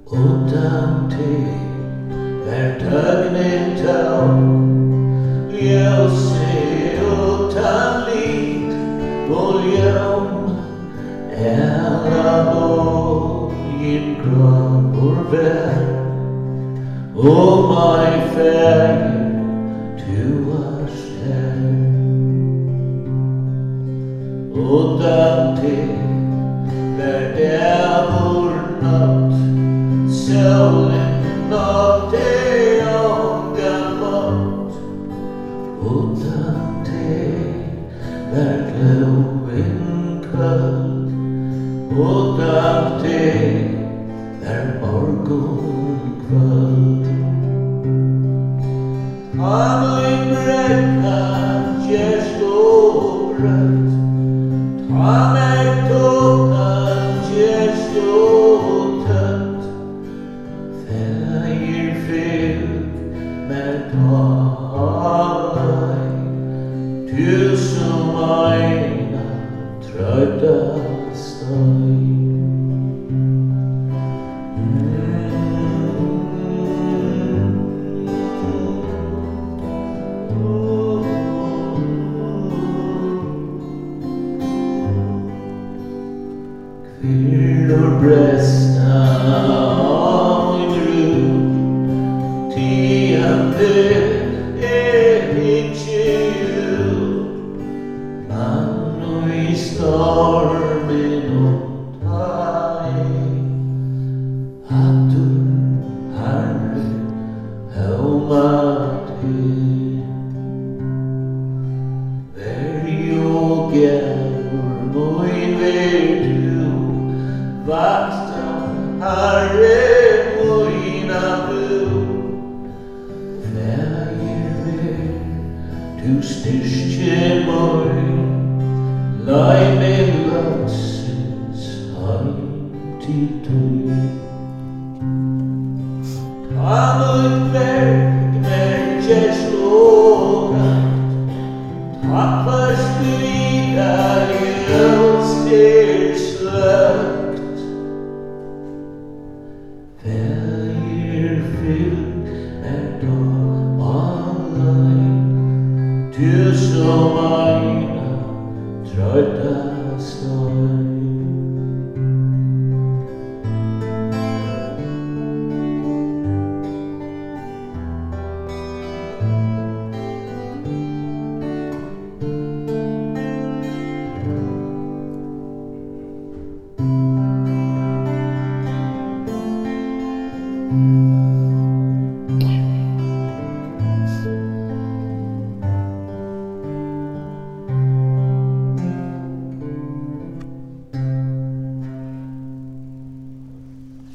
Utan til døgnet tau, ljósi utan lit og ljón, bogin gráur ver, my fegin tú varst her. Utan til dagur nátt, sólin nátti ongan mátt. Utan til glóin kvöld, utan til morgunkvöld. Hamlin brekka gerst og brött, tokkan gerst og tött. Þegir fylg með tæ, tusen eina tröttast æ. Kvinnor brestna av en grunn, tiande ikke jul. Man og i stormen og tæg, hattur harri haumatir. Veri og gjær moin verdu, vaksta harri moina bu. Fægir ver, du styrkje moin, lai meg loksins heim til tøy. Hamut verk mer gerst og grænt, tappast líka ljós slögt. Fægir fylg dag allæg, tusen